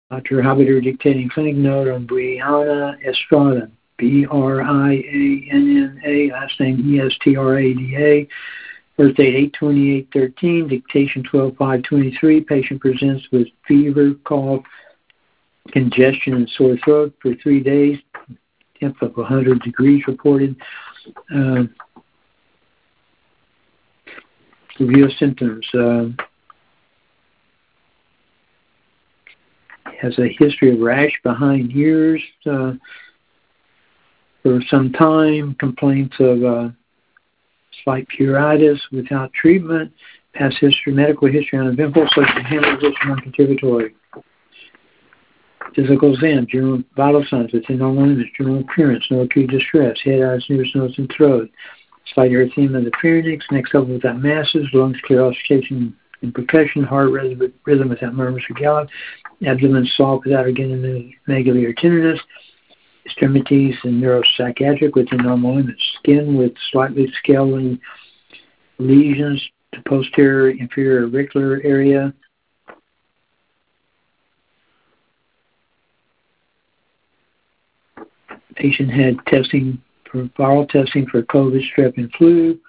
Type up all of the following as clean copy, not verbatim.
Dr. Habider dictating clinic note on Brianna Estrada, Brianna, last name Estrada. Birth date 8/28/13, dictation 12/5/23. Patient presents with fever, cough, congestion, and sore throat for 3 days. Temp of 100 degrees reported. Review of symptoms. Has a history of rash behind ears for some time. Complaints of slight pruritus without treatment. Past history, medical history uneventful, such as hemorrhage, non-contributory. Physical exam, general vital signs within normal limits, general appearance, no acute distress, head, eyes, ears, nose, and throat. Slight erythema of the pharynx, neck level without masses, lungs clear, auscultation and percussion, heart rhythm without murmurs or gallop, abdomen soft without megaly or tenderness, extremities and neuropsychiatric within normal limits, skin with slightly scaly lesions to posterior inferior auricular area. Patient had viral testing for COVID, strep, and flu.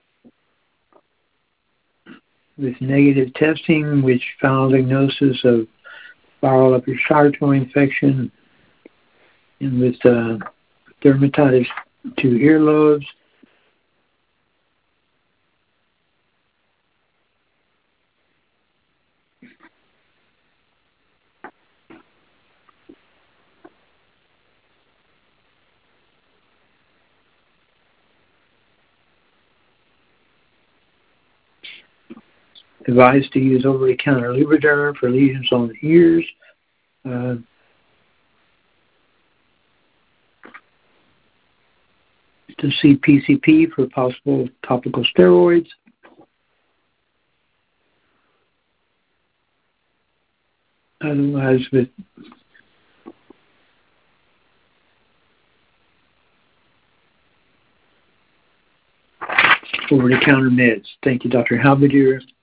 With negative testing, which found diagnosis of viral upper respiratory infection, and with dermatitis to earlobes. Advised to use over-the-counter Lubriderm for lesions on the ears. To see PCP for possible topical steroids. Otherwise, with over-the-counter meds. Thank you, Dr. Halberdier.